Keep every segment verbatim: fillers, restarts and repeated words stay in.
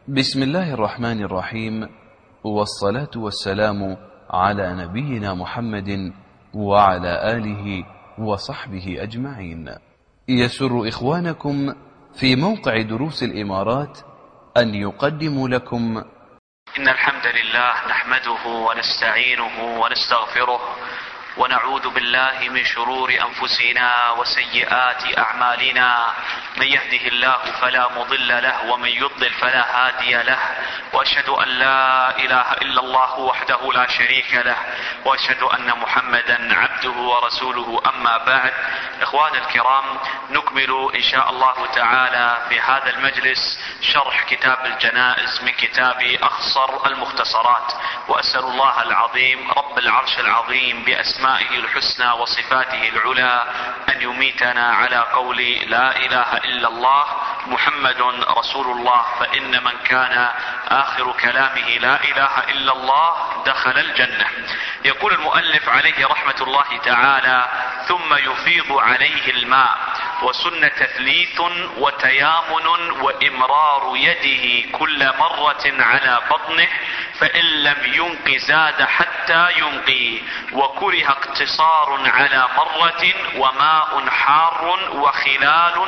بسم الله الرحمن الرحيم، والصلاة والسلام على نبينا محمد وعلى آله وصحبه أجمعين. يسر إخوانكم في موقع دروس الإمارات أن يقدموا لكم إن الحمد لله نحمده ونستعينه ونستغفره ونعوذ بالله من شرور أنفسنا وسيئات أعمالنا. من يهده الله فلا مضل له ومن يضلل فلا هادي له، وأشهد أن لا إله إلا الله وحده لا شريك له، وأشهد أن محمدا عبده ورسوله. أما بعد، إخوان الكرام، نكمل إن شاء الله تعالى في هذا المجلس شرح كتاب الجنائز من كتاب أخصر المختصرات، وأسأل الله العظيم رب العرش العظيم بأسمائه الحسنى وصفاته العلى أن يميتنا على قول لا إله إلا الله محمد رسول الله، فإن من كان آخر كلامه لا إله إلا الله دخل الجنة. يقول المؤلف عليه رحمة الله تعالى: ثم يفيض عليه الماء، وسن تثليث وتيامن وإمرار يده كل مرة على بطنه، فإن لم ينق زاد حتى ينقي، وكره اقتصار على مرة، وماء حار وخلال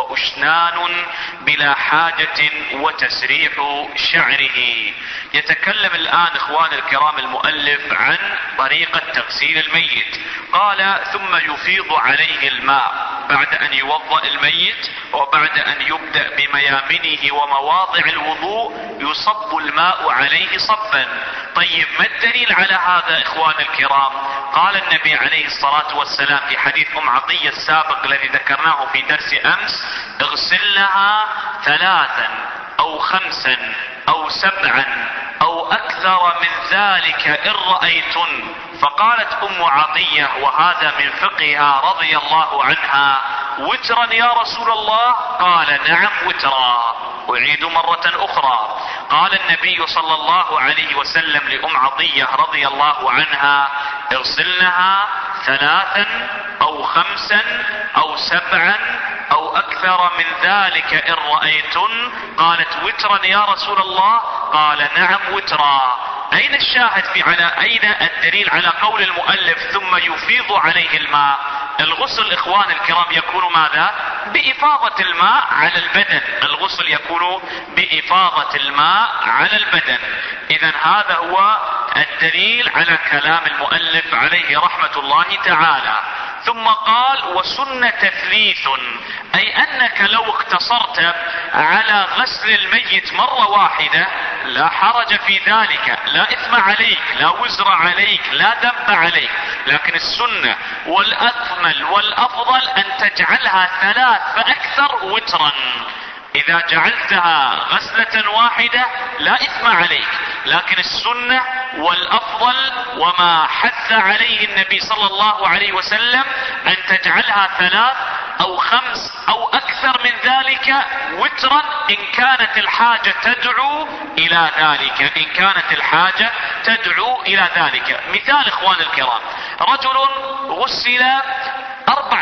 وأشنان بلا حاجة، وتسريح شعره. يتكلم الآن إخوان الكرام المؤلف عن طريقة تغسيل الميت. قال: ثم يفيض عليه الماء، بعد أن يوضأ الميت وبعد أن يبدأ بميامنه ومواضع الوضوء يصب الماء عليه صبا. طيب، ما الدليل على هذا إخوان الكرام؟ قال النبي عليه الصلاة والسلام في حديث أم عطية السابق الذي ذكرناه في درس أمس: اغسلنها ثلاثا أو خمسا أو سبعا أو أكثر من ذلك إن رأيتن. فقالت أم عطية وهذا من فقهها رضي الله عنها: وترا يا رسول الله؟ قال: نعم وترا. أعيد مرة أخرى. قال النبي صلى الله عليه وسلم لأم عطية رضي الله عنها: اغسلنها ثلاثا أو خمسا أو سبعا أو أكثر من ذلك إن رأيتن. قالت: وترا يا رسول الله؟ قال: نعم وترا. أين الشاهد في على أين الدليل على قول المؤلف ثم يفيض عليه الماء؟ الغسل إخوان الكرام يكون ماذا؟ بإفاضة الماء على البدن. الغسل يكون بإفاضة الماء على البدن. إذن هذا هو الدليل على كلام المؤلف عليه رحمة الله تعالى. ثم قال: وسن تثليث، أي أنك لو اقتصرت على غسل الميت مرة واحدة لا حرج في ذلك، لا إثم عليك، لا وزر عليك، لا ذنب عليك. لكن السنة والأكمل والأفضل أن تجعلها ثلاث فأكثر وترا. إذا جعلتها غسلة واحدة لا إثم عليك، لكن السنة والأفضل وما حث عليه النبي صلى الله عليه وسلم أن تجعلها ثلاث أو خمس أو أكثر من ذلك وترا، إن كانت الحاجة تدعو إلى ذلك. إن كانت الحاجة تدعو إلى ذلك. مثال إخوان الكرام: رجل غسل أربع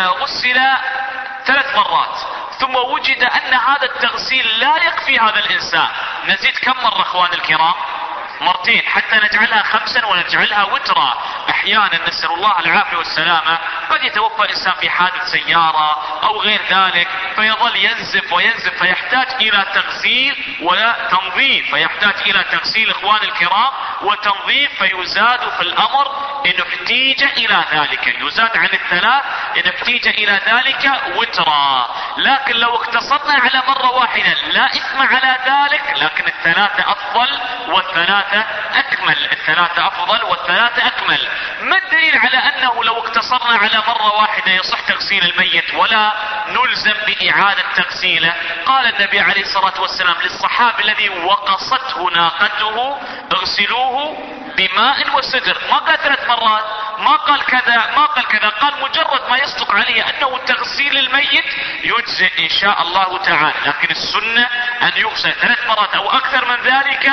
غسل ثلاث مرات، ثم وجد أن هذا التغسيل لا يكفي هذا الإنسان. نزيد كم مرة إخوان الكرام؟ مرتين، حتى نجعلها خمسا ونجعلها وترا. احيانا نسأل الله العافية والسلامة قد يتوفى انسان في حادث سيارة او غير ذلك، فيظل ينزف وينزف، فيحتاج الى تغسيل وتنظيف، فيحتاج الى تغسيل اخوان الكرام وتنظيف، فيزاد في الامر ان احتيج الى ذلك، يزاد عن الثلاث ان احتيج الى ذلك وترا. لكن لو اقتصرنا على مرة واحدة لا اثم على ذلك، لكن الثلاثة افضل والثلاثة أكمل. الثلاثة أفضل والثلاثة أكمل. ما الدليل على أنه لو اقتصرنا على مرة واحدة يصح تغسيل الميت ولا نلزم بإعادة تغسيله؟ قال النبي عليه الصلاة والسلام للصحابي الذي وقصته ناقته: اغسلوه بماء وسدر. ما قال ثلاث مرات، ما قال كذا ما قال كذا، قال مجرد ما يصدق عليه انه تغسيل الميت يجزئ ان شاء الله تعالى. لكن السنة ان يغسل ثلاث مرات او اكثر من ذلك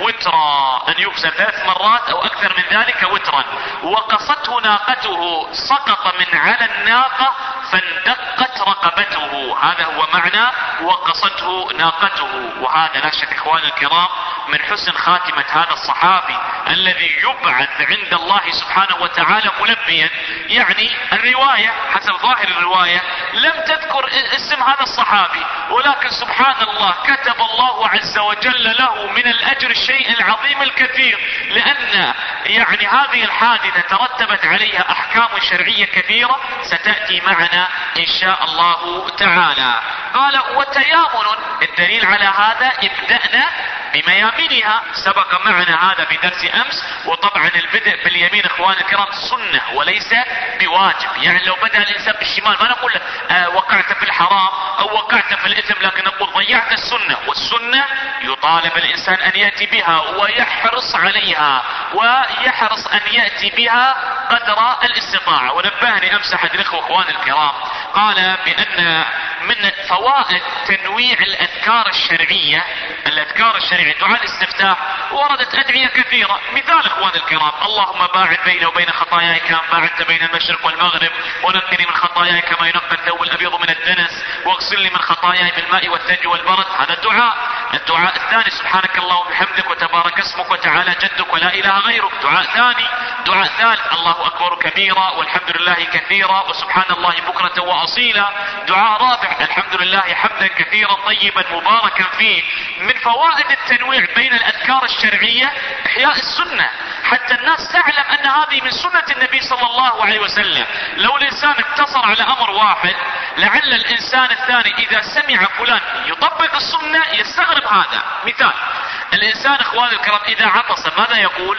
وترا، ان يغسل ثلاث مرات او اكثر من ذلك وترا. وقصته ناقته، سقط من على الناقة فاندقت رقبته، هذا هو معنى وقصته ناقته. وهذا لا شك اخواني الكرام من حسن خاتمة هذا الصحابي الذي يبعث عند الله سبحانه وتعالى ملبيا. يعني الرواية حسب ظاهر الرواية لم تذكر اسم هذا الصحابي، ولكن سبحان الله كتب الله عز وجل له من الاجر الشيء العظيم الكثير، لان يعني هذه الحادثة ترتبت عليها احكام شرعية كثيرة ستأتي معنا ان شاء الله تعالى. قال وتيامن، الدليل على هذا ابدأنا بميامنها، سبق معنا هذا في درس امس. وطبعا البدء باليمين اخواني الكرام سنة وليس بواجب، يعني لو بدأ الانسان بالشمال ما نقول آه وقعت في الحرام او وقعت في الاثم، لكن نقول ضيعت السنة. والسنة يطالب الانسان ان يأتي بها ويحرص عليها، ويحرص ان يأتي بها قدر الاستطاعة. ونبهني امس احد الاخوة اخواني الكرام قال بان من فوائد تنويع الاذكار الشرعية، الاذكار الشرعية دعاء الاستفتاح وردت ادعية كثيرة. مثال اخواني الكرام اللهم باعد بيني وبين خطاياي كما باعدت بين المشرق والمغرب، ونقني من خطاياي كما ينقى الثوب الابيض من الدنس، واغسلني من خطاياي بالماء والثلج والبرد. هذا الدعاء. الدعاء الثاني سبحانك اللهم وبحمدك وتبارك اسمك وتعالى جدك ولا اله غيرك، دعاء ثاني. دعاء ثالث الله اكبر كبيرا والحمد لله كثيرا وسبحان الله بكرة واصيلا. دعاء رابع الحمد لله حمدا كثيرا طيبا مباركا فيه. من فوائد التنويع بين الاذكار الشرعية احياء السنة، حتى الناس تعلم ان هذه من سنة النبي صلى الله عليه وسلم. لو الانسان اقتصر على امر واحد لعل الانسان الثاني اذا سمع فلان يطبق السنة يستغرب هذا. مثال الانسان اخواني الكرام اذا عطس ماذا يقول؟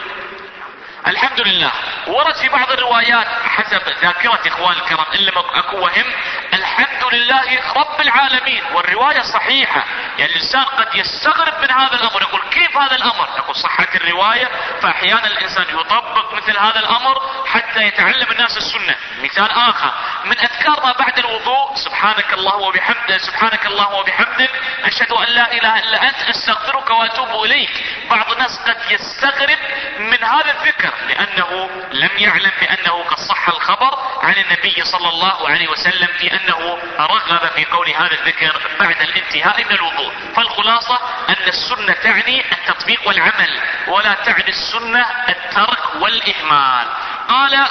الحمد لله. ورد في بعض الروايات حسب ذاكرة اخوان الكرام ان لم اكو وهم الحمد لله رب العالمين، والرواية صحيحة. يعني الانسان قد يستغرب من هذا الامر، يقول كيف هذا الامر؟ نقول صحت الرواية، فاحيانا الانسان يطبق مثل هذا الامر حتى يتعلم الناس السنة. مثال اخر من اذكار ما بعد الوضوء سبحانك الله وبحمدك، سبحانك الله وبحمدك اشهد ان لا اله الا انت استغفرك واتوب اليك. بعض الناس قد يستغرب من هذا الذكر لانه لم يعلم بانه قد صح الخبر عن النبي صلى الله عليه وسلم في انه رغب في قول هذا الذكر بعد الانتهاء من الوضوء. فالخلاصة ان السنة تعني التطبيق والعمل، ولا تعني السنة الترك والاهمال. قال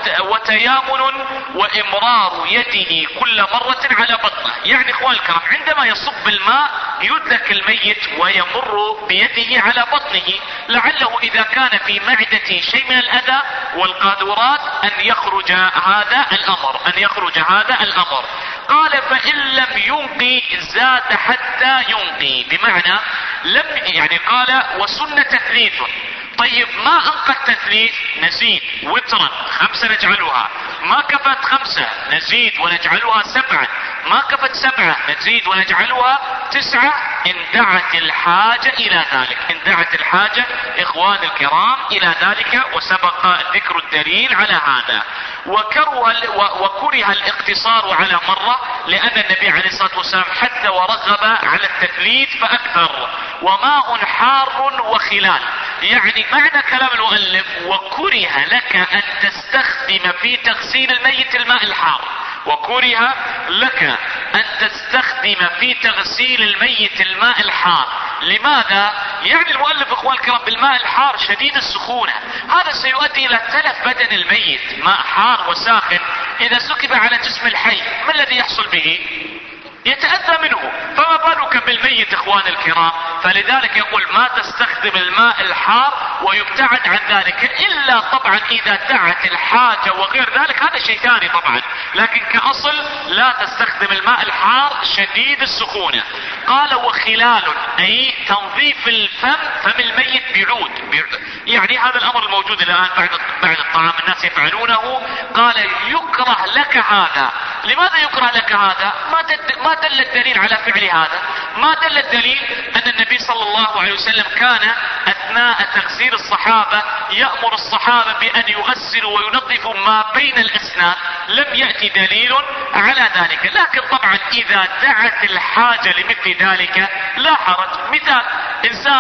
وتيامن وامرار يده كل مرة على بطنه. يعني اخوان الكرام عندما يصب الماء يدلك الميت ويمر بيده على بطنه، لعله اذا كان في معدته شيء من الاذى والقاذورات ان يخرج هذا الامر ان يخرج هذا الامر. قال فان لم ينقي زاد حتى ينقي، بمعنى لم يعني قال وسن تثليث. طيب ما انقى التثليث نزيد وترا خمسة نجعلها، ما كفت خمسة نزيد ونجعلها سبعة، ما كفت سبعة نزيد ونجعلها تسعة ان دعت الحاجة الى ذلك. ان دعت الحاجة اخوان الكرام الى ذلك، وسبق ذكر الدليل على هذا. وكره وكره الاقتصار على مرة لان النبي عليه الصلاة والسلام حتى ورغب على التثليث فاكثر. وماء حار وخلال، يعني معنى كلام المؤلف وكره لك ان تستخدم في تغسيل الميت الماء الحار، وكره لك ان تستخدم في تغسيل الميت الماء الحار. لماذا؟ يعني المؤلف اخوان الكرام بالماء الحار شديد السخونة، هذا سيؤدي الى تلف بدن الميت. ماء حار وساخن اذا سكب على جسم الحي ما الذي يحصل به؟ يتأذى منه، فما بالك بالميت اخوان الكرام. فلذلك يقول ما تستخدم الماء الحار ويبتعد عن ذلك، الا طبعا اذا دعت الحاجة وغير ذلك هذا شيء ثاني طبعا، لكن كاصل لا تستخدم الماء الحار شديد السخونة. قال وخلال اي تنظيف الفم، فم الميت بعود، يعني هذا الامر الموجود الان بعد بعد الطعام الناس يفعلونه. قال يكره لك هذا لماذا يكره لك هذا؟ ما دل, ما دل الدليل على فعل هذا؟ ما دل الدليل أن النبي صلى الله عليه وسلم كان أثناء تغسيل الصحابة يأمر الصحابة بأن يغسلوا وينظفوا ما بين الأسنان؟ لم يأتي دليل على ذلك. لكن طبعا إذا دعت الحاجة لمثل ذلك لا حرج. مثال: إنسان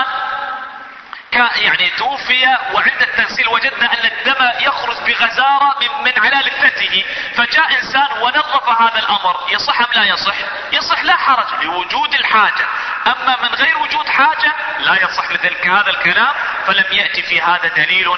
يعني توفي وعند التغسيل وجدنا أن الدم يخرج بغزارة من على لثته، فجاء إنسان ونظف هذا الأمر، يصح أم لا يصح؟ يصح، لا حرج لوجود الحاجة. أما من غير وجود حاجة لا يصح مثل هذا الكلام، فلم يأتي في هذا دليل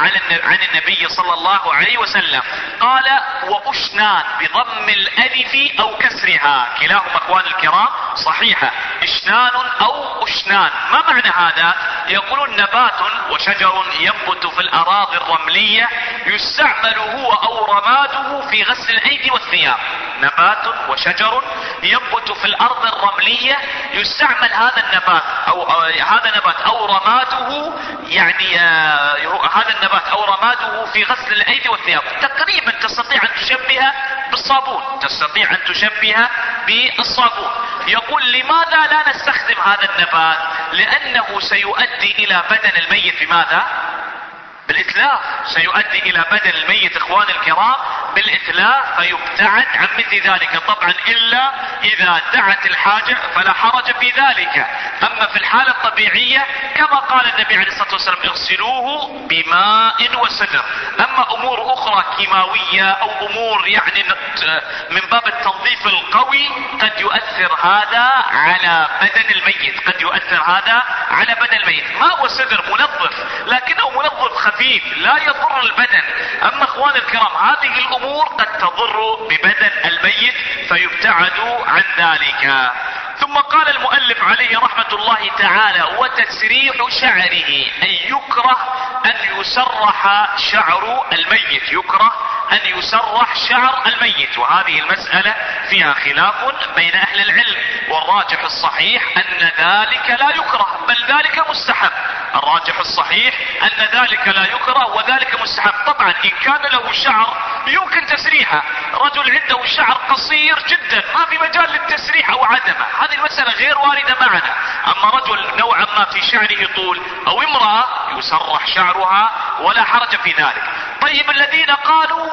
عن النبي صلى الله عليه وسلم. قال: وأشنان بضم الألف أو كسرها، كلاهما أخوان الكرام صحيحة، إشنان أو أشنان. ما معنى هذا؟ يقولون نبات وشجر ينبت في الأراضي الرملية يستعمل هو أو رماده في غسل الأيدي والثياب. نبات وشجر ينبت في الأرض الرملية يستعمل هذا النبات أو, أو هذا نبات أو رماده، يعني آه هذا النبات أو رماده في غسل الأيدي والثياب. تقريبا تستطيع أن تشبهها بالصابون، تستطيع أن تشبهها بالصابون. يقول: لماذا لا نستخدم هذا النبات؟ لأنه سيؤدي إلى بدن الميت بماذا؟ بالإتلاف. سيؤدي إلى بدن الميت إخوان الكرام بالإتلاف، فيبتعد عن مثل ذلك. طبعا إلا إذا دعت الحاجة فلا حرج في ذلك. أما في الحالة الطبيعية كما قال النبي عليه الصلاة والسلام: اغسلوه بماء وسدر. أما أمور أخرى كيماوية أو أمور يعني من باب التنظيف القوي قد يؤثر هذا على بدن الميت، قد يؤثر هذا على بدن الميت. ماء وسدر منظف، لكنه منظف خفيف لا يضر البدن. أما إخوان الكرام هذه الأمور قد تضر ببدن الميت فيبتعد عن ذلك. ثم قال المؤلف عليه رحمة الله تعالى: وتسريح شعره، أي يكره أن يسرح شعر الميت، يكره أن يسرح شعر الميت. وهذه المسألة فيها خلاف بين أهل العلم، والراجح الصحيح أن ذلك لا يكره بل ذلك مستحب. الراجح الصحيح أن ذلك لا يكره وذلك مستحب. طبعا إن كان له شعر يمكن تسريحه، رجل عنده شعر قصير جدا ما في مجال للتسريح أو عدمه، هذه المسألة غير واردة معنا. أما رجل نوعا ما في شعره طول أو امرأة يسرح شعرها ولا حرج في ذلك. طيب الذين قالوا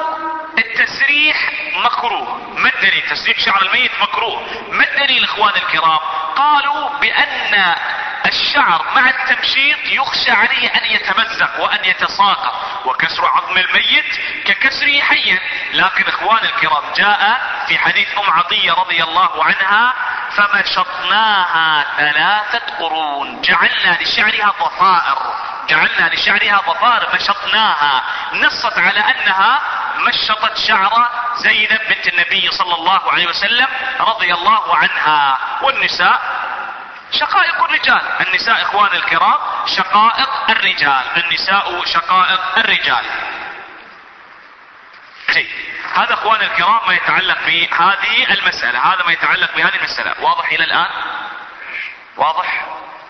التسريح مكروه، ما الدليل؟ تسريح شعر الميت مكروه، ما الدليل اخوان الكرام؟ قالوا بأن الشعر مع التمشيط يخشى عليه ان يتمزق وان يتساقط، وكسر عظم الميت ككسره حيا. لكن اخوان الكرام جاء في حديث ام عطية رضي الله عنها: فمشطناها ثلاثة قرون، جعلنا لشعرها ضفائر، جعلنا لشعرها ضفائر مشطناها، نصت على انها مشطت شعر زينب بنت النبي صلى الله عليه وسلم رضي الله عنها. والنساء شقائق الرجال، النساء اخوان الكرام شقائق الرجال، النساء شقائق الرجال. جيد، هذا اخوان الكرام ما يتعلق بهذه المسألة، هذا ما يتعلق بهذه المسألة. واضح الى الان؟ واضح؟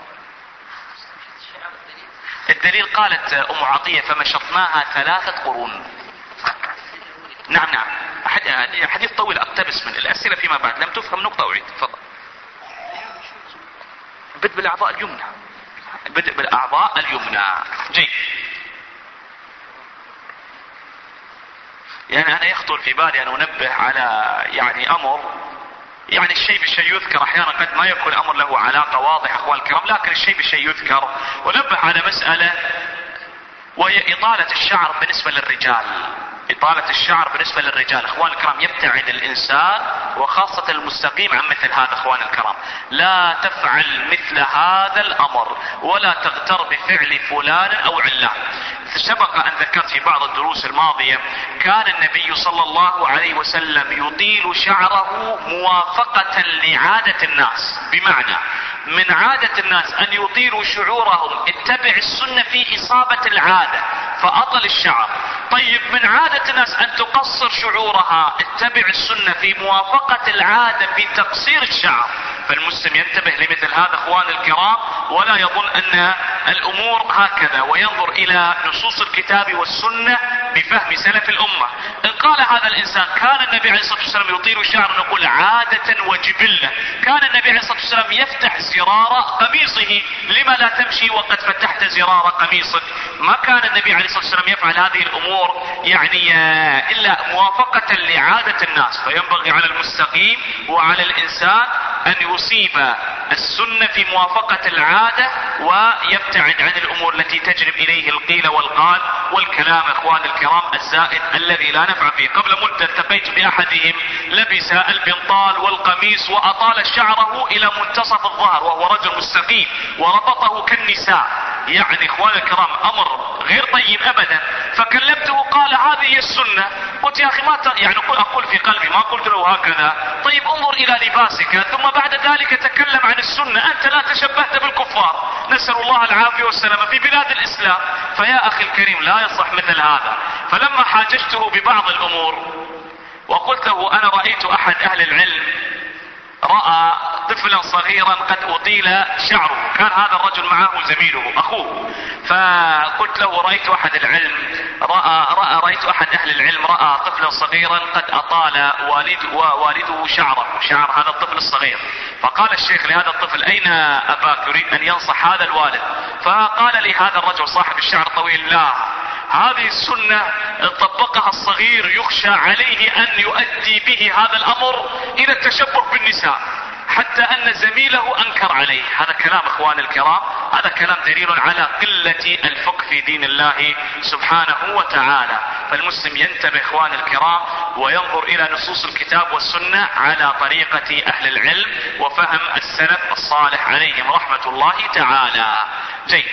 الدليل قالت ام عطية: فمشطناها ثلاثة قرون. نعم نعم، حديث طويل اقتبس من الاسئلة فيما بعد، لم تفهم نقطة اعيد. تفضل. بدء بالاعضاء اليمنى، بدء بالاعضاء اليمنى. جيد. يعني انا يخطر في بالي ان انبه على يعني امر، يعني الشيء بالشيء يذكر، احيانا قد ما يكون الامر له علاقة واضحة اخوان الكرام، لكن الشيء بالشيء يذكر. ونبه على مسألة وهي اطالة الشعر بالنسبة للرجال. اطالة الشعر بالنسبة للرجال اخوان الكرام يبتعد الانسان وخاصة المستقيم عن مثل هذا اخوان الكرام. لا تفعل مثل هذا الامر ولا تغتر بفعل فلان او علان. سبق ان ذكرت في بعض الدروس الماضية كان النبي صلى الله عليه وسلم يطيل شعره موافقة لعادة الناس، بمعنى من عادة الناس ان يطيلوا شعورهم، اتبع السنة في اصابة العادة فاطل الشعر. طيب من عادة الناس ان تقصر شعورها، اتبع السنة في موافقة العادة في تقصير الشعر. فالمسلم ينتبه لمثل هذا اخوان الكرام، ولا يظن ان الامور هكذا، وينظر الى نصوص الكتاب والسنة بفهم سلف الامة. ان قال هذا الإنسان كان النبي عليه الصلاة والسلام يطيل شعره، نقول عادة وجبلة. كان النبي عليه الصلاة والسلام يفتح زرار قميصه، لما لا تمشي وقد فتحت زرار قميصك؟ ما كان النبي عليه الصلاة والسلام يفعل هذه الأمور يعني إلا موافقة لعادة الناس. فينبغي على المستقيم وعلى الإنسان أن يصيب السنة في موافقة العادة ويبتعد عن الأمور التي تجلب إليه القيل والقال والكلام إخوان الكرام الزائد الذي لا نفع فيه. قبل مدة التقيت بأحدهم لبس البنطال والقميص وأطال شعره إلى منتصف الظهر وهو رجل مستقيم وربطه كالنساء، يعني إخوان الكرام أمر غير طيب أبدا. فكلمته قال هذه هي السنة. قلت يا أخي ما ت... يعني أقول في قلبي، ما قلت له هكذا، طيب انظر إلى لباسك ثم بعد ذلك تكلم عن السنة، أنت لا تشبهت بالكفار، نسأل الله العافية والسلامة في بلاد الإسلام. فيا أخي الكريم لا يصح مثل هذا. فلما حاججته ببعض الأمور وقلت له أنا رأيت أحد أهل العلم رأى طفلا صغيرا قد أطيل شعره، كان هذا الرجل معه زميله أخوه، فقلت له رأيت أحد العلم رأى, رأى رأيت أحد أهل العلم رأى طفلا صغيرا قد أطال والد ووالده شعره، شعر هذا الطفل الصغير. فقال الشيخ لهذا الطفل أين أباك؟ يريد أن ينصح هذا الوالد. فقال لي هذا الرجل صاحب الشعر الطويل لا، هذه السنة طبقها الصغير يخشى عليه أن يؤدي به هذا الأمر إلى التشبه بالنساء، حتى أن زميله أنكر عليه. هذا كلام إخوان الكرام، هذا كلام دليل على قلة الفقه في دين الله سبحانه وتعالى. فالمسلم ينتبه إخوان الكرام وينظر إلى نصوص الكتاب والسنة على طريقة أهل العلم وفهم السلف الصالح عليهم رحمة الله تعالى. جيد.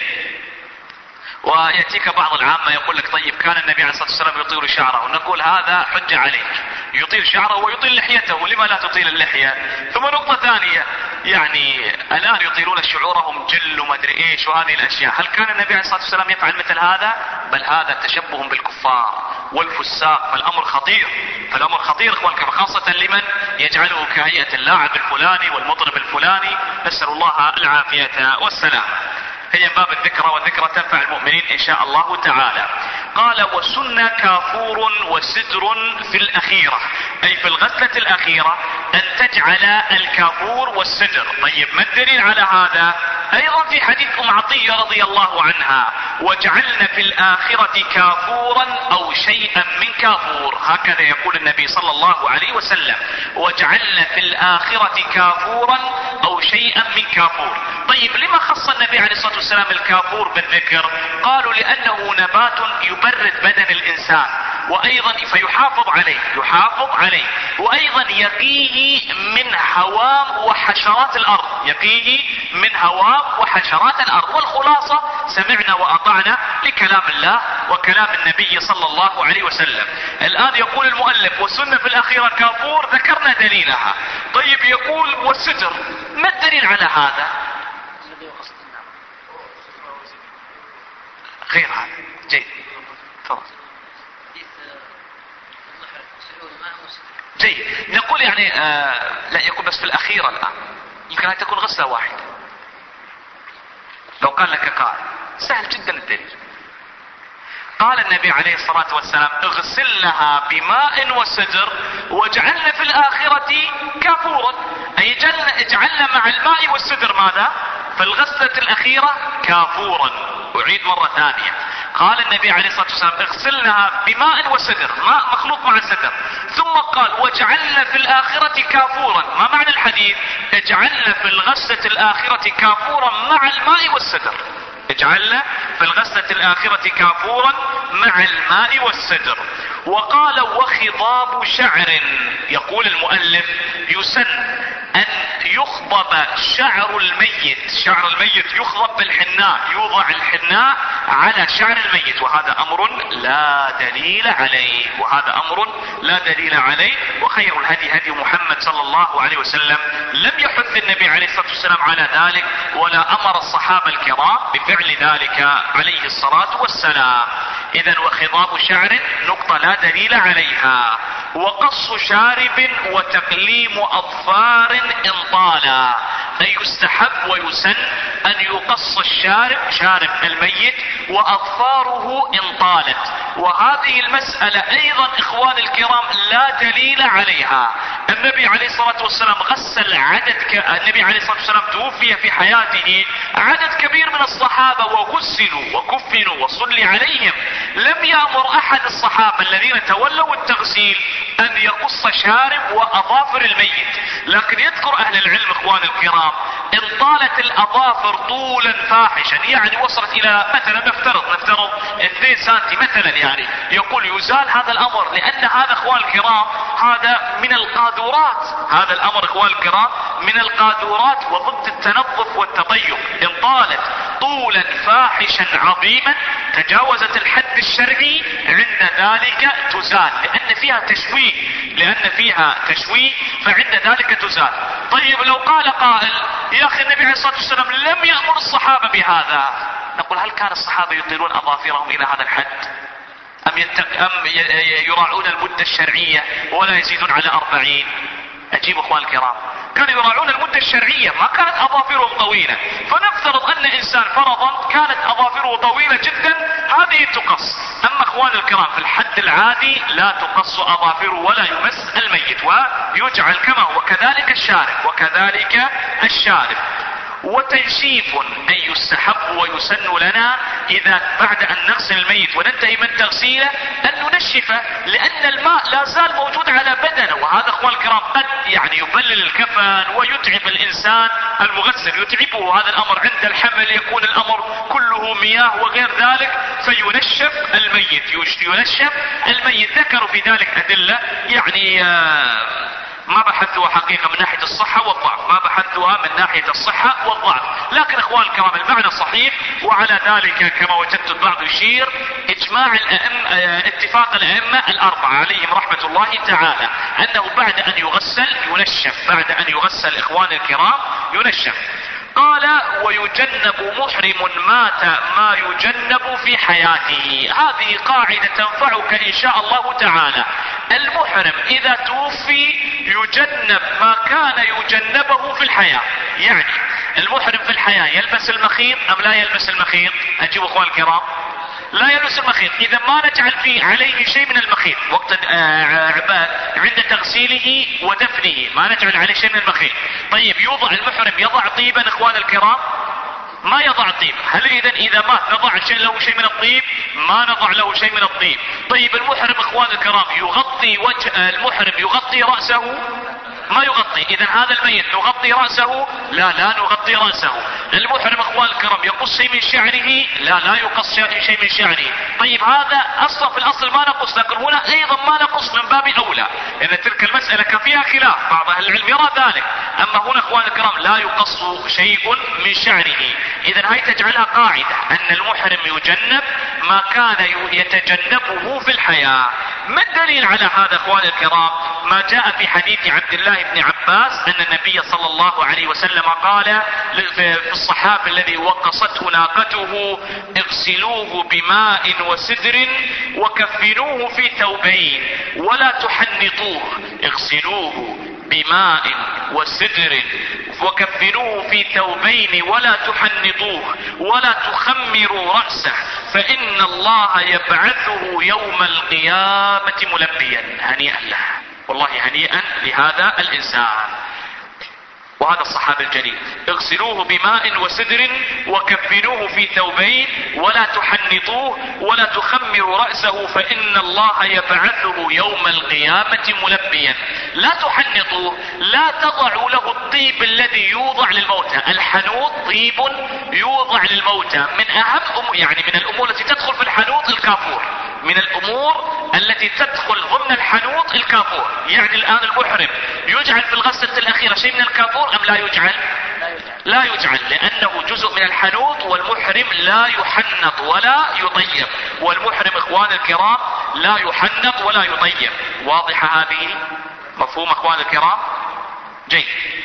ويأتيك بعض العامة يقول لك طيب كان النبي عليه الصلاة والسلام يطيل شعره، نقول هذا حجة عليك، يطيل شعره ويطيل لحيته، لما لا تطيل اللحية؟ ثم نقطة ثانية، يعني الآن يطيلون شعورهم جل وما ادري ايش وهذه الأشياء، هل كان النبي عليه الصلاة والسلام يفعل مثل هذا؟ بل هذا تشبه بالكفار والفساق، فالأمر خطير، فالأمر خطير إخوان، خاصة لمن يجعله كهيئة اللاعب الفلاني والمطرب الفلاني، نسأل الله العافية والسلام. هي باب الذكرى، والذكرى تنفع المؤمنين إن شاء الله تعالى. قال وسن كافور وسدر في الأخيرة، أي في الغسلة الأخيرة أن تجعل الكافور والسدر. طيب ما الدليل على هذا؟ أيضا في حديث أم عطية رضي الله عنها وجعلنا في الآخرة كافورا أو شيئا من كافور، هكذا يقول النبي صلى الله عليه وسلم، وجعلنا في الآخرة كافورا أو شيئا من كافور. طيب لما خص النبي عليه الصلاة والسلام الكافور بالذكر؟ قالوا لأنه نبات يبرد بدن الإنسان، وأيضا فيحافظ عليه يحافظ عليه وأيضا يقيه من هوام وحشرات الأرض، يقيه من هوام وحشرات الأرض. والخلاصة سمعنا وأطعنا لكلام الله وكلام النبي صلى الله عليه وسلم. الآن يقول المؤلف والسنة في الأخيرة كافور، ذكرنا دليلها. طيب يقول والستر، ما الدليل على هذا؟ غير هذا. جيد. تفضل. جيد. نقول يعني آه لا يكون بس في الأخيرة الآن، يمكن أن تكون غسلة واحدة. لو قال لك قائل سهل جدا الدليل، قال النبي عليه الصلاة والسلام اغسلنها بماء وسدر واجعلنا في الآخرة كافورا، أي اجعلنا مع الماء والسدر ماذا؟ في الغسلة الأخيرة كافورا. أعيد مرة ثانية، قال النبي عليه الصلاة والسلام اغسلنها بماء وسدر، ماء مخلوط مع السدر، ثم قال واجعلنا في الآخرة كافورا. ما معنى الحديث؟ اجعلنا في الغسلة الآخرة كافورا مع الماء والسدر، اجعلنا في الغسلة الآخرة كافورا مع الماء والسدر. وقال وخضاب شعر، يقول المؤلف يسن أن يخضب شعر الميت، شعر الميت يخضب بالحناء، يوضع الحناء على شعر الميت، وهذا أمر لا دليل عليه، وهذا أمر لا دليل عليه. وخير الهدي هدي محمد صلى الله عليه وسلم، لم يحث النبي عليه الصلاة والسلام على ذلك ولا أمر الصحابة الكرام بفعل ذلك عليه الصلاة والسلام. إذن وخضاب شعر نقطة لا دليل عليها. وقص شارب وتقليم أظفار إن طالا، أي يستحب ويسن أن يقص الشارب شارب الميت وأظفاره إن طالت. وهذه المسألة أيضا إخوان الكرام لا دليل عليها. النبي عليه الصلاة والسلام غسل عدد ك... النبي عليه الصلاة والسلام توفي في حياته عدد كبير من الصحابة وغسلوا وكفنوا وصلي عليهم. لم يأمر أحد الصحابة الذين تولوا التغسيل أن يقص شارب وأظافر الميت. لكن يذكر أهل العلم إخوان الكرام إن طالت الأظافر طولا فاحشا، يعني وصلت إلى مثلا نفترض نفترض اثنين سنتي مثلا، يعني يقول يزال هذا الأمر، لأن هذا إخوان الكرام هذا من القاذورات. هذا الأمر إخوان الكرام من القاذورات وضد التنظف والتطيب. إن طالت طولا فاحشا عظيما تجاوزت الحد الشرعي عند ذلك تزال، لأن فيها تشويه لأن فيها تشويه فعند ذلك تزال. طيب لو قال قائل يا أخي النبي عليه الصلاة والسلام لم يأمر الصحابة بهذا، نقول هل كان الصحابة يطيلون أظافرهم إلى هذا الحد؟ أم, يتق... أم يراعون المدة الشرعية ولا يزيدون على أربعين؟ أجيب إخوان الكرام، كانوا يراعون المدة الشرعية، ما كانت أظافرهم طويلة. فنفترض أن إنسان فرضا كانت أظافره طويلة جدا، هذه تقص. أما إخوان الكرام في الحد العادي لا تقص أظافره ولا يمس الميت ويجعل كما هو. وكذلك الشارب وكذلك الشارب. وتنشيف أي يستحب ويسن لنا إذا بعد أن نغسل الميت وننتهي من تغسيله أن ننشفه، لأن الماء لا زال موجود على بدنه. وهذا إخوان الكرام قد يعني يبلل الكفن ويتعب الإنسان المغسل، يتعبه هذا الأمر. عند الحمل يكون الأمر كله مياه وغير ذلك، فينشف الميت ينشف الميت. ذكروا في ذلك أدلة يعني آه ما بحثوها حقيقة من ناحية الصحة والضعف، ما بحثوها من ناحية الصحة والضعف، لكن اخوان الكرام المعنى صحيح. وعلى ذلك كما وجدت البعض يشير اجماع الائمة، اتفاق الائمة الاربعة عليهم رحمة الله تعالى انه بعد ان يغسل ينشف، بعد ان يغسل اخوان الكرام ينشف. قال ويجنب محرم مات ما يجنب في حياته. هذه قاعدة تنفعك ان شاء الله تعالى. المحرم اذا توفي يجنب ما كان يجنبه في الحياة. يعني المحرم في الحياة يلبس المخيط ام لا يلبس المخيط؟ اجيب اخوان الكرام لا يلبس المخيط. اذا ما نجعل فيه عليه شيء من المخيط وقت عند تغسيله ودفنه، ما نجعل عليه شيء من المخيط. طيب يوضع المحرم يضع طيبا اخوان الكرام؟ ما يضع طيب. هل اذا اذا مات نضع شيء له شيء من الطيب؟ ما نضع له شيء من الطيب. طيب المحرم اخوان الكرام يغطي وجه المحرم يغطي رأسه؟ ما يغطي. اذا هذا الميت نغطي رأسه؟ لا لا نغطي رأسه. المحرم اخوان الكرام يقص شيء من شعره؟ لا لا يقص شيء من شعره. طيب هذا اصلا في الاصل ما نقص، لكن هنا ايضا ما نقص من باب اولى، لان تلك المسألة كان فيها خلاف، بعض اهل العلم يرى ذلك. اما هنا اخوان الكرام لا يقص شيء من شعره. اذا هاي تجعلها قاعدة ان المحرم يجنب ما كان يتجنبه في الحياة. ما الدليل على هذا اخوان الكرام؟ ما جاء في حديث عبد الله بن عباس ان النبي صلى الله عليه وسلم قال في الصحابي الذي وقصته ناقته اغسلوه بماء وسدر وكفنوه في ثوبين ولا تحنطوه. اغسلوه بماء وسدر وكفنوه في ثوبين ولا تحنطوه ولا تخمروا رأسه فإن الله يبعثه يوم القيامة ملبيا. هنيئا له، والله هنيئا لهذا الإنسان. وهذا الصحابي الجليل اغسلوه بماء وسدر وكفنوه في ثوبين ولا تحنطوه ولا تخمروا رأسه فإن الله يبعثه يوم القيامة ملبيا. لا تحنطوه، لا تضعوا له الطيب الذي يوضع للموتى. الحنوط طيب يوضع للموتى. من اهم يعني من الامور التي تدخل في الحنوط الكافور، من الامور التي تدخل ضمن الحنوط الكافور. يعني الان المحرم يجعل في الغسلة الاخيرة شيء من الكافور ام لا يجعل؟ لا يجعل، لانه جزء من الحنوط، والمحرم لا يحنط ولا يطيب. والمحرم اخوان الكرام لا يحنط ولا يطيب. واضحة هذه؟ مفهوم اخوان الكرام؟ جيد.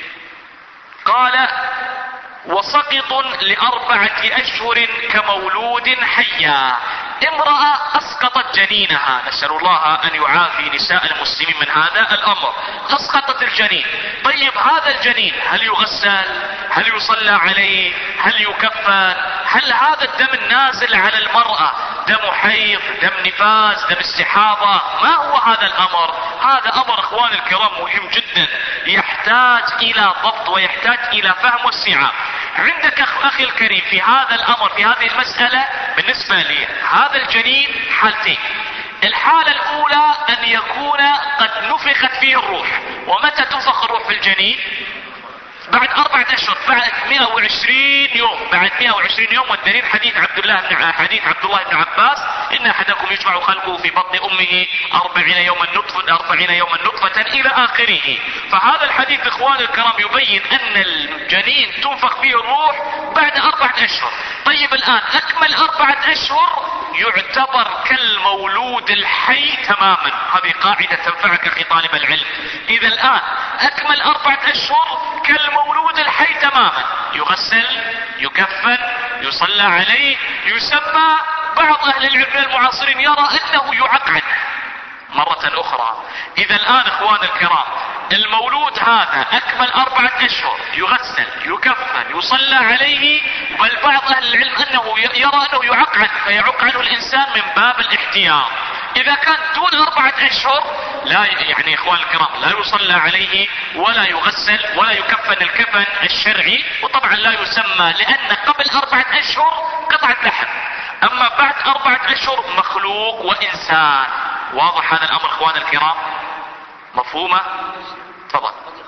قال وسقط لأربعة أشهر كمولود حيا. امرأة اسقطت جنينها، نسأل الله ان يعافي نساء المسلمين من هذا الامر، اسقطت الجنين. طيب هذا الجنين هل يغسل؟ هل يصلى عليه؟ هل يكفن؟ هل هذا الدم النازل على المرأة دم حيض، دم نفاس، دم استحاضة؟ ما هو هذا الامر؟ هذا امر اخواني الكرام مهم جدا، يحتاج الى ضبط ويحتاج الى فهم واستيعاب. عندك اخي الكريم في هذا الامر، في هذه المسألة، بالنسبة لي هذا الجنين حالتين. الحالة الاولى ان يكون قد نفخت فيه الروح. ومتى تنفخ الروح في الجنين؟ بعد أربعة أشهر، بعد مئة وعشرين يوم، بعد مئة وعشرين يوم. والدليل حديث عبد الله بن حديث عبد الله بن عباس: إن أحدكم يجمع خلقه في بطن أمه أربعين يوما نطفة أربعين يوما نطفة إلى آخره. فهذا الحديث إخواني الكرام يبين أن الجنين تنفخ فيه الروح بعد أربعة أشهر. طيب الآن أكمل أربعة أشهر يعتبر كالمولود الحي تماما. هذه قاعدة تنفعك أخي طالب العلم. إذا الآن أكمل أربعة أشهر كالمولود الحي تماما، يغسل، يكفن، يصلى عليه، يسمى. بعض أهل العلم المعاصرين يرى أنه يعقد مرة أخرى. إذا الآن إخوان الكرام المولود هذا أكمل أربعة أشهر يغسل، يكفن، يصلى عليه، بل بعض أهل العلم أنه يرى أنه يعقد، فيعق عنه الإنسان من باب الاحتياط. إذا كان دون أربعة أشهر لا، يعني إخوان الكرام لا يصلى عليه ولا يغسل ولا يكفن الكفن الشرعي، وطبعا لا يسمى، لأن قبل أربعة أشهر قطعة لحم، أما بعد أربعة أشهر مخلوق وإنسان. واضح هذا الأمر إخوان الكرام؟ مفهومة؟ تفضل.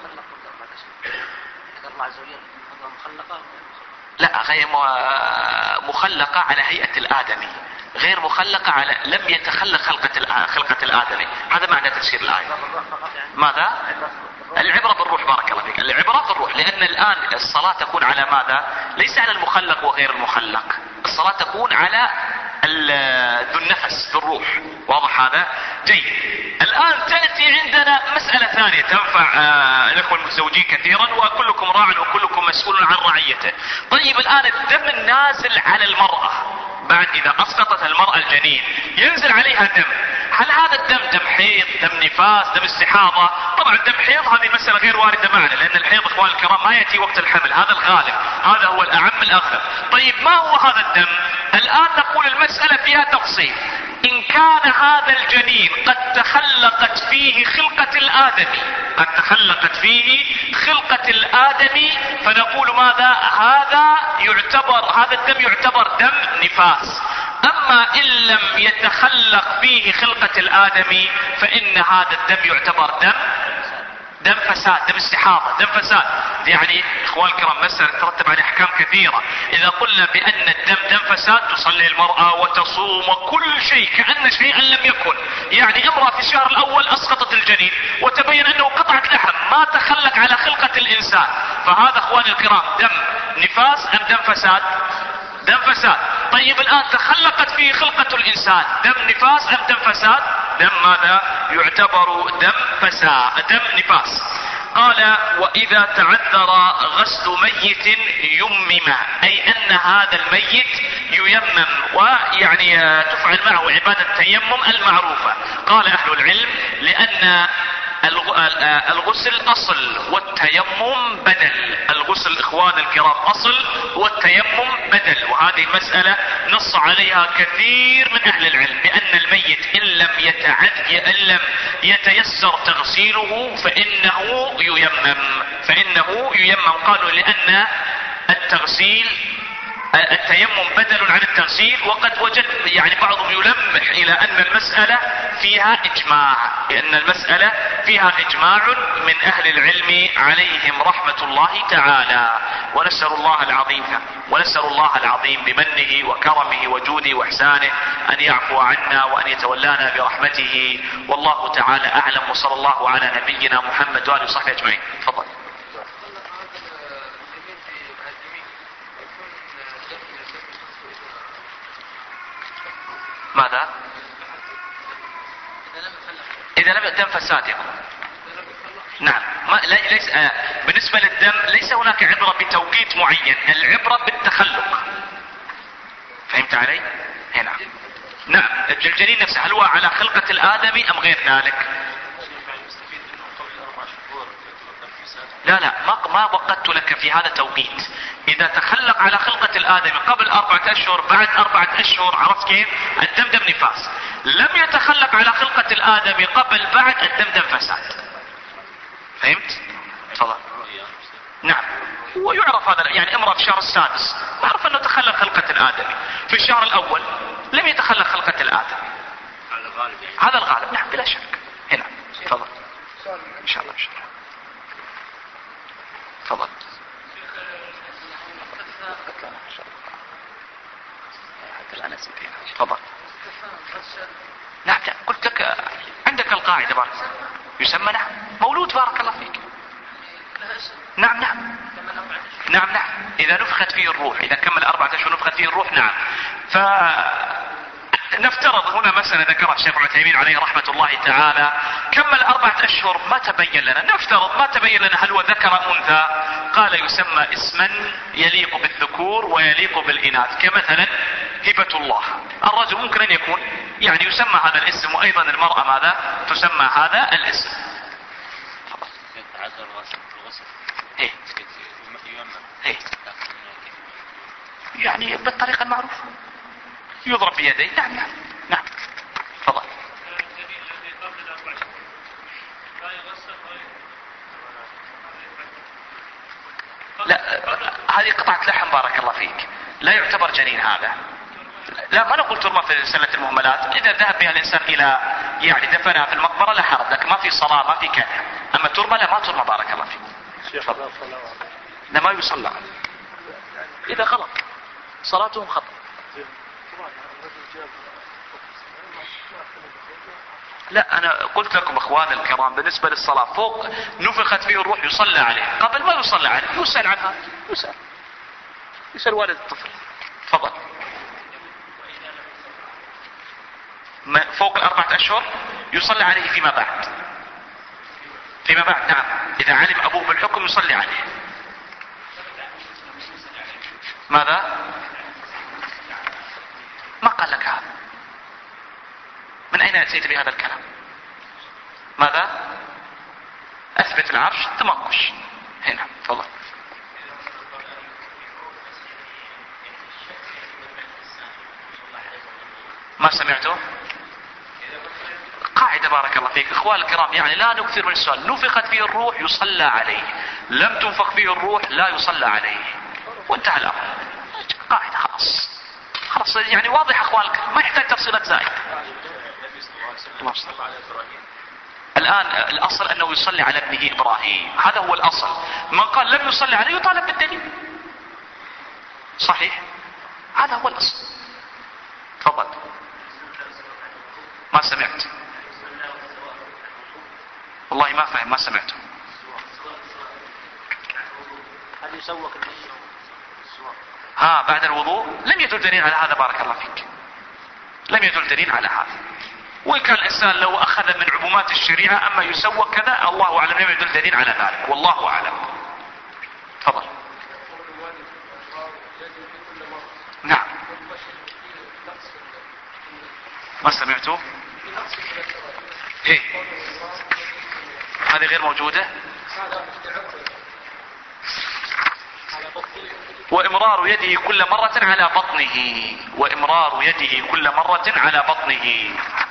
لا، غير مخلقة على هيئة الآدمي، غير مخلقة على لم يتخلق خلقة خلقة الآدمي. هذا معنى تفسير الآية. ماذا؟ العبرة بالروح. بارك الله فيك. العبرة بالروح، لأن الآن الصلاة تكون على ماذا؟ ليس على المخلق وغير المخلق، الصلاة تكون على ذو النفس، ذو الروح. واضح هذا؟ جيد. الآن تأتي عندنا مسألة ثانية تنفع الأخوة المتزوجين كثيرا، وكلكم راع وكلكم مسؤول عن رعيته. طيب الآن الدم النازل على المرأة بعد إذا أسقطت المرأة الجنين ينزل عليها دم، هل هذا الدم دم حيض، دم نفاس، دم استحاضة؟ طبعا دم حيض هذه مسألة غير واردة معنا، لأن الحيض إخوان الكرام ما يأتي وقت الحمل، هذا الغالب، هذا هو الأعم الأغلب. طيب ما هو هذا الدم؟ الآن نقول المسألة فيها تفصيل. إن كان هذا الجنين قد تخلقت فيه خلقة الآدمي، قد تخلقت فيه خلقة الآدمي، فنقول ماذا؟ هذا يعتبر، هذا الدم يعتبر دم نفاس. أما إن لم يتخلق فيه خلقة الآدمي فإن هذا الدم يعتبر دم دم فساد، دم استحاضة، دم فساد. يعني إخوان الكرام مسألة ترتب على أحكام كثيرة. إذا قلنا بأن الدم دم فساد تصلي المرأة وتصوم وكل شيء كأن شيئا لم يكن. يعني امرأة في الشهر الأول أسقطت الجنين وتبين أنه قطعة لحم ما تخلق على خلقة الإنسان، فهذا إخوان الكرام دم نفاس أم دم فساد؟ دم فساد. طيب الآن تخلقت فيه خلقة الإنسان، دم نفاس أم دم فساد؟ دم ماذا؟ يعتبر دم فساد، دم نفاس. قال: وإذا تعذر غسل ميت يمم، أي أن هذا الميت ييمم، ويعني تفعل معه عبادة التيمم المعروفة. قال أهل العلم: لأن الغسل أصل والتيمم بدل. الغسل إخوان الكرام أصل والتيمم بدل، وهذه مسألة نص عليها كثير من أهل العلم، بأن الميت إن لم يتعد إن لم يتيسر تغسيله فإنه ييمم، فإنه ييمم. قالوا لأن التغسيل التيمم بدل عن التغسيل. وقد وجد يعني بعضهم يلمح الى ان المسألة فيها اجماع، لان المسألة فيها اجماع من اهل العلم عليهم رحمة الله تعالى. ونسأل الله العظيم ونسأل الله العظيم بمنه وكرمه وجوده واحسانه ان يعفو عنا وان يتولانا برحمته. والله تعالى اعلم، وصلى الله على نبينا محمد وآله وصحبه اجمعين. تفضل. ماذا؟ إذا لم يدم فساد يكون. نعم. ما ليس آه بالنسبة للدم ليس هناك عبرة بتوقيت معين، العبرة بالتخلق. فهمت علي؟ هنا نعم الجنين نفسه هل هو على خلقة الآدمي أم غير ذلك؟ لا لا ما ما وقدت لك في هذا توقيت. إذا تخلق على خلقة الآدمي قبل أربعة أشهر بعد أربعة أشهر عرفت كيف؟ الدم دم نفاس. لم يتخلق على خلقة الآدمي قبل بعد الدم دم فساد. فهمت؟ تفضل. نعم ويعرف هذا يعني امرأة في الشهر السادس معروف أنه تخلق خلقة الآدمي. في الشهر الأول لم يتخلق خلقة الآدمي. هذا الغالب. نعم بلا شك. هنا تفضل إن شاء الله إن شاء الله. تفضل. تفضل. نعم قلت لك عندك القاعدة بارك يسمى نعم مولود بارك الله فيك. نعم نعم نعم نعم إذا نفخت فيه الروح إذا كمل أربعة أشهر نفخت فيه الروح نعم. فنفترض هنا مسألة ذكرها الشيخ العثيمين عليه رحمة الله تعالى كمل أربعة أشهر ما تبين لنا نفترض ما تبين لنا هل هو ذكر أم أنثى قال يسمى اسما يليق بالذكور ويليق بالإناث كمثلا هبة الله. الرجل ممكن أن يكون يعني يسمى هذا الاسم وأيضا المرأة ماذا تسمى هذا الاسم. إيه؟ إيه؟ يعني بالطريقة المعروفة يضرب بيديه. نعم نعم نعم تفضل. لا هذه قطعة لحم بارك الله فيك لا يعتبر جنين هذا. لا ما نقول ترمى في سلة المهملات. إذا ذهب بها الإنسان إلى يعني دفنها في المقبرة لا حرج لكن ما في صلاة ما في كذا. أما ترمى لا ما ترمى بارك الله فيك. لا ما يصلى إذا غلط صلاتهم خطأ. لا أنا قلت لكم أخوان الكرام بالنسبة للصلاة فوق نفخت فيه الروح يصلى عليه قبل ما يصلى عليه يسأل عنها يسأل يسأل والد الطفل. تفضل. فوق الأربعة أشهر يصلى عليه فيما بعد. فيما بعد نعم إذا علم أبوه بالحكم يصلي عليه. ماذا؟ ما قال لك هذا. من أين أتيت بهذا الكلام؟ ماذا؟ أثبت العرش تمنقش. هنا تفضل. ما سمعته؟ قاعدة بارك الله فيك اخوان الكرام يعني لا نكثر من السؤال. نفخت فيه الروح يصلى عليه لم تنفخ فيه الروح لا يصلى عليه وانتهى الامر. قاعدة خلاص خلاص يعني واضح اخوان الكرام ما يحتاج تفصيلات زائدة. الان الاصل انه يصلي على ابنه ابراهيم هذا هو الاصل. من قال لم يصلي عليه يطالب بالدليل. صحيح هذا هو الاصل. تفضل. ما سمعت والله ما فهم ما سمعته. ها بعد الوضوء لم يدل دليل على هذا بارك الله فيك. لم يدل دليل على هذا. وإن كان الإنسان لو أخذ من عمومات الشريعة أما يسوى كذا الله أعلم لم يدل دليل على ذلك والله أعلم. تفضل. نعم ما سمعته. ايه هذه غير موجودة. وإمرار يده كل مرة على بطنه وإمرار يده كل مرة على بطنه.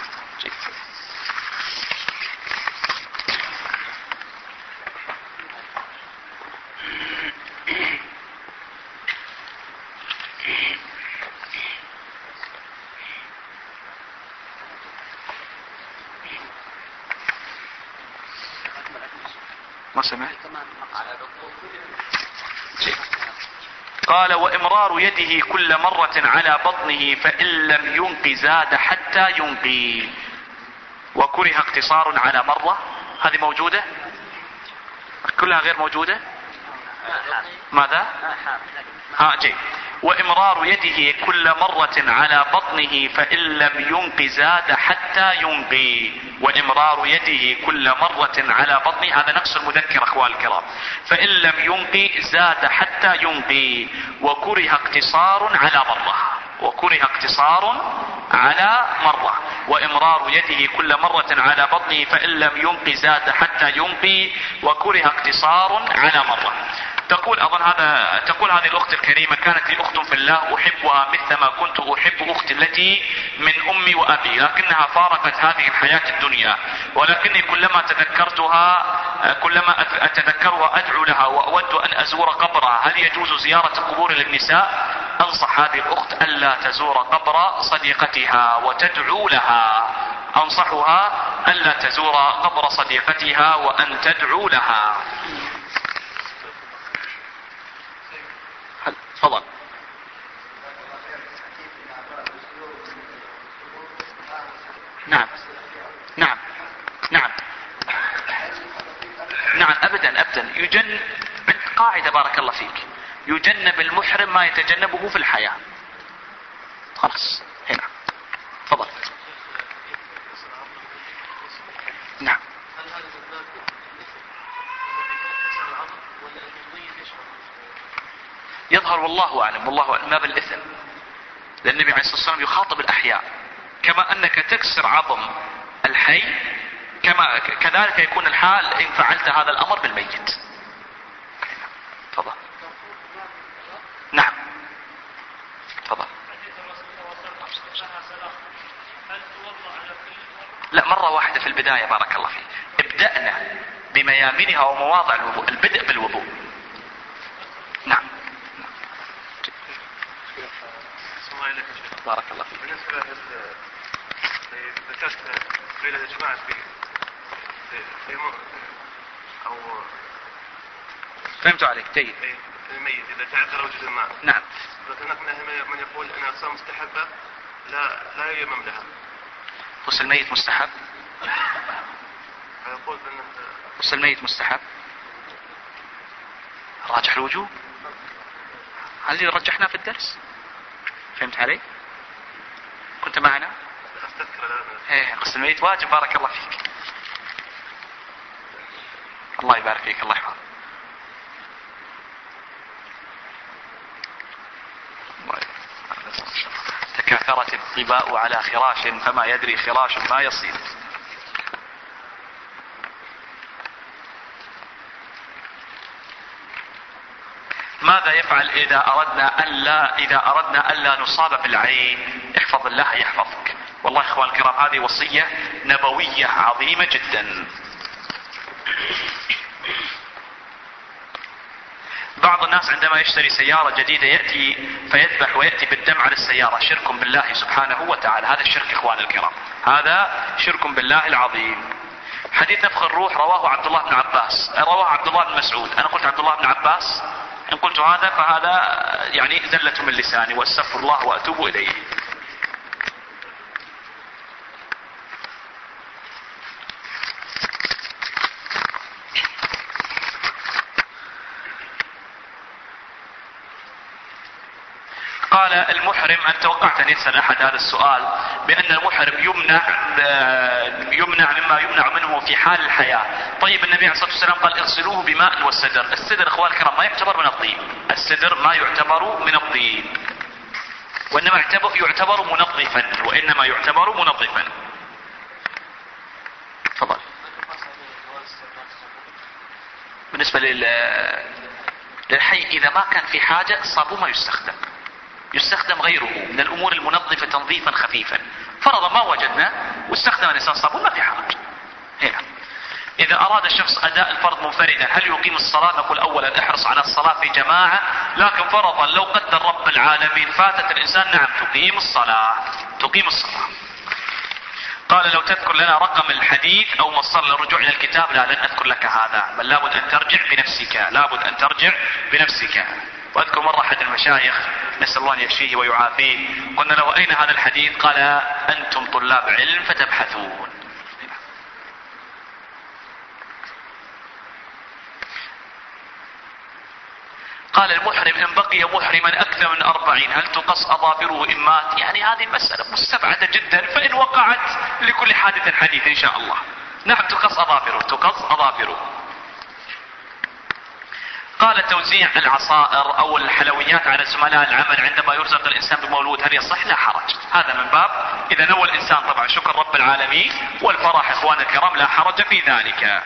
ما سمعت. قال وإمرار يده كل مرة على بطنه فإن لم ينق زاد حتى ينقي وكره اقتصار على مرة. هذه موجودة كلها غير موجودة. ماذا؟ ها جيد. وإمرار يده كل مرة على بطنه فإن لم ينق زاد حتى ينقي وإمرار يده كل مرة على بطنه. هذا نقص المذكر أخوان الكرام. فإن لم ينق زاد حتى ينقي وكره اقتصار على مرة. وكره اقتصار على مرة، وإمرار يده كل مرة على بطنه فإن لم ينقي زاد حتى ينقي، وكره اقتصار على مرة. تقول أظن هذا تقول هذه الأخت الكريمة: كانت لي أخت في الله أحبها مثلما كنت أحب أختي التي من أمي وأبي، لكنها فارقت هذه الحياة الدنيا، ولكني كلما تذكرتها كلما أتذكرها أدعو لها وأود أن أزور قبرها، هل يجوز زيارة قبور للنساء؟ أنصح هذه الأخت ألا تزور قبر صديقتها وتدعو لها. أنصحها ألا تزور قبر صديقتها وأن تدعو لها. تفضل. نعم نعم نعم نعم أبدا أبدا. يجن قاعدة بارك الله فيك: يجنب المحرم ما يتجنبه في الحياة. خلاص هنا. تفضل. نعم. يظهر والله أعلم والله أعلم ما بالإثم، لأن النبي عليه الصلاة والسلام يخاطب الأحياء، كما أنك تكسر عظم الحي كما كذلك يكون الحال إن فعلت هذا الأمر بالميت. تفضل. نعم تفضل. لا، مرة واحدة في البداية بارك الله فيك. ابدأنا بميامنها ومواضع الوضوء، البدء بالوضوء. نعم. بارك الله فيك. بالنسبة ذكرت قيل يا جماعة في في أو فهمت عليك جيد. الميت إذا تعذر وجود الماء. نعم. لكن هناك من يقول أنها صار مستحبة لا لا يمم لها. غسل الميت مستحب؟ يقول بأنه غسل الميت مستحب؟ راجح الوجوب. هل اللي رجحناه في الدرس؟ فهمت علي؟ كنت معنا؟ أستذكر الآن. ايه غسل الميت واجب. بارك الله فيك. الله يبارك فيك. الله يحفظك. تكاثرت الظباء على خراش فما يدري خراش ما يصير. ماذا يفعل إذا أردنا ألا إذا أردنا ألا نصاب بالعين؟ احفظ الله يحفظك. والله إخوان الكرام هذه وصية نبوية عظيمة جدا. بعض الناس عندما يشتري سيارة جديدة يأتي فيذبح ويأتي بالدم على السيارة، شرك بالله سبحانه وتعالى. هذا الشرك إخوان الكرام، هذا شرك بالله العظيم. حديث نفخ الروح رواه عبد الله بن عباس، رواه عبد الله بن مسعود. أنا قلت عبد الله بن عباس، إن قلت هذا فهذا يعني زلة من لساني، واستغفر الله وأتوب إليه. قال المحرم، أن توقعت أن يسأل أحد هذا السؤال، بأن المحرم يمنع يمنع مما يمنع منه في حال الحياة. طيب النبي عليه الصلاة والسلام قال اغسلوه بماء والسدر. السدر إخوان الكرام ما يعتبر من الطين، السدر ما يعتبر من الطين، وإنما يعتبر منظفا، وإنما يعتبر منظفا. تفضل. بالنسبة للحي إذا ما كان في حاجة الصابون ما يستخدم، يستخدم غيره من الأمور المنظفة تنظيفا خفيفا. فرضا ما وجدنا واستخدم الإنسان صابون ما في حرج. هنا إذا أراد الشخص أداء الفرض منفردا هل يقيم الصلاة؟ نقول أولا احرص على الصلاة في جماعة، لكن فرضا لو قدر رب العالمين فاتت الإنسان، نعم تقيم الصلاة، تقيم الصلاة. قال لو تذكر لنا رقم الحديث أو مصدر للرجوع إلى الكتاب. لا لن أذكر لك هذا، بل لابد أن ترجع بنفسك، لابد أن ترجع بنفسك. وأذكر مرة أحد المشايخ نسأل الله أن يشفيه ويعافيه، قلنا له أين هذا الحديث؟ قال أنتم طلاب علم فتبحثون. قال المحرم إن بقي محرما أكثر من أربعين هل تقص أظافره إن مات؟ يعني هذه المسألة مستبعدة جدا، فإن وقعت لكل حادث حديث إن شاء الله. نعم تقص أظافره، تقص أظافره. قال توزيع العصائر أو الحلويات على زملاء العمل عندما يرزق الإنسان بمولود هل يصح؟ لا حرج. هذا من باب إذا نوى الإنسان طبعا شكر رب العالمين والفرح إخوان الكرام، لا حرج في ذلك.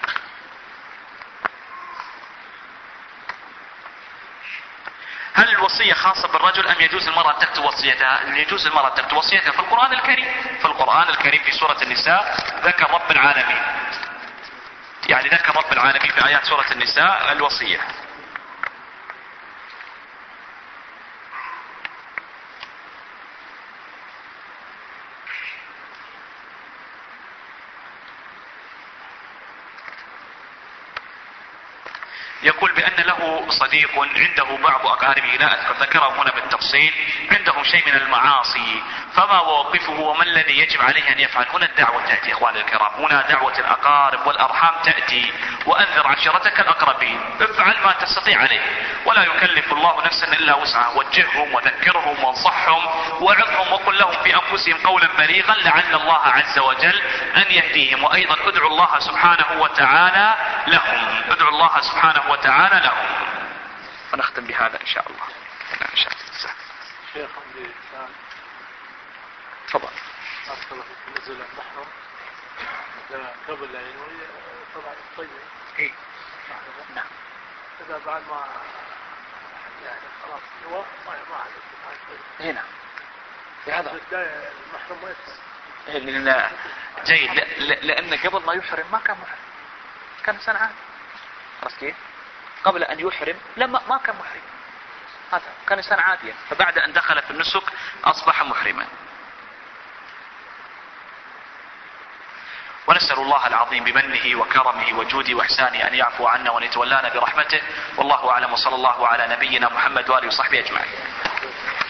هل الوصية خاصة بالرجل أم يجوز المرأة تكتب وصيتها؟ يجوز المرأة تكتب وصيتها في القرآن الكريم. في القرآن الكريم في سورة النساء ذكر رب العالمين، يعني ذكر رب العالمين في آيات سورة النساء الوصية. يقول بأن له صديق عنده بعض أقاربه لا أذكر ذكرهم هنا بالتفصيل عندهم شيء من المعاصي، فما موقفه وما الذي يجب عليه أن يفعل؟ هنا الدعوة تأتي إخواني الكرام، هنا دعوة الأقارب والأرحام تأتي، وأنذر عشيرتك الأقربين، افعل ما تستطيع عليه ولا يكلف الله نفسا إلا وسعها، وجههم وذكرهم وانصحهم وعظهم وقل لهم في أنفسهم قولا بليغا لعل الله عز وجل أن يهديهم. وأيضا ادعوا الله سبحانه وتعالى لهم، ادعوا الله سبحانه وتعالى لهم. ونختم بهذا إن شاء الله. إن شاء الله. شيخ عندي سؤال. تفضل. أصلا في نزول المحرم قبل العينوي طبعا الطيب. إيه. نعم. إذا بعد ما يعني خلاص هو ما ما عليه. هنا. بهذا. البداية المحرم ما يفهم. لا جيد، لأن قبل ما يحرم ما كان محرم، كان إنسان عادي. عرفت كيف؟ قبل أن يحرم لما ما كان محرم، هذا كان إنسان عاديا، فبعد أن دخل في النسك أصبح محرما. ونسأل الله العظيم بمنه وكرمه وجوده وإحسانه أن يعفو عنا وأن يتولانا برحمته، والله أعلم، وصلى الله على نبينا محمد وآله وصحبه أجمعين.